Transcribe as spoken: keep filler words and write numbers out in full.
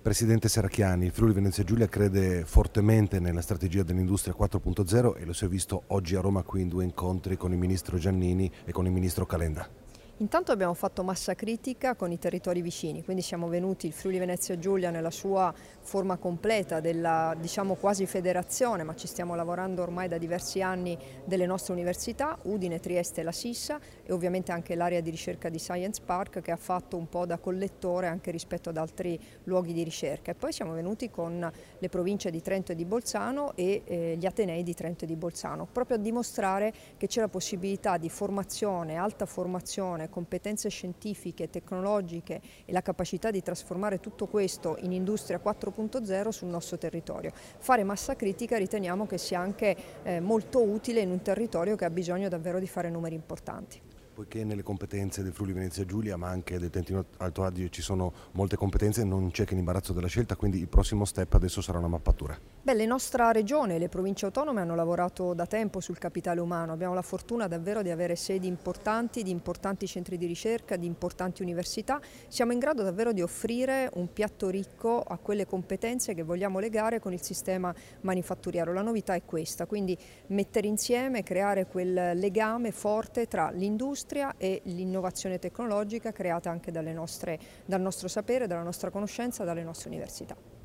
Presidente Serracchiani, il Friuli Venezia Giulia crede fortemente nella strategia dell'industria quattro punto zero e lo si è visto oggi a Roma qui in due incontri con il Ministro Giannini e con il Ministro Calenda. Intanto abbiamo fatto massa critica con i territori vicini, quindi siamo venuti il Friuli Venezia Giulia nella sua forma completa della, diciamo, quasi federazione, ma ci stiamo lavorando ormai da diversi anni, delle nostre università, Udine, Trieste e la Sissa, e ovviamente anche l'area di ricerca di Science Park che ha fatto un po' da collettore anche rispetto ad altri luoghi di ricerca. E poi siamo venuti con le province di Trento e di Bolzano e eh, gli Atenei di Trento e di Bolzano, proprio a dimostrare che c'è la possibilità di formazione, alta formazione, competenze scientifiche, tecnologiche e la capacità di trasformare tutto questo in industria quattro punto zero sul nostro territorio. Fare massa critica riteniamo che sia anche eh, molto utile in un territorio che ha bisogno davvero di fare numeri importanti. Poiché nelle competenze del Friuli Venezia Giulia ma anche del Trentino Alto Adige ci sono molte competenze, non c'è che l'imbarazzo della scelta, quindi il prossimo step adesso sarà una mappatura. Beh, la nostra regione e le province autonome hanno lavorato da tempo sul capitale umano, abbiamo la fortuna davvero di avere sedi importanti, di importanti centri di ricerca, di importanti università, siamo in grado davvero di offrire un piatto ricco a quelle competenze che vogliamo legare con il sistema manifatturiero. La novità è questa, quindi mettere insieme, creare quel legame forte tra l'industria e l'innovazione tecnologica creata anche dalle nostre, dal nostro sapere, dalla nostra conoscenza, dalle nostre università.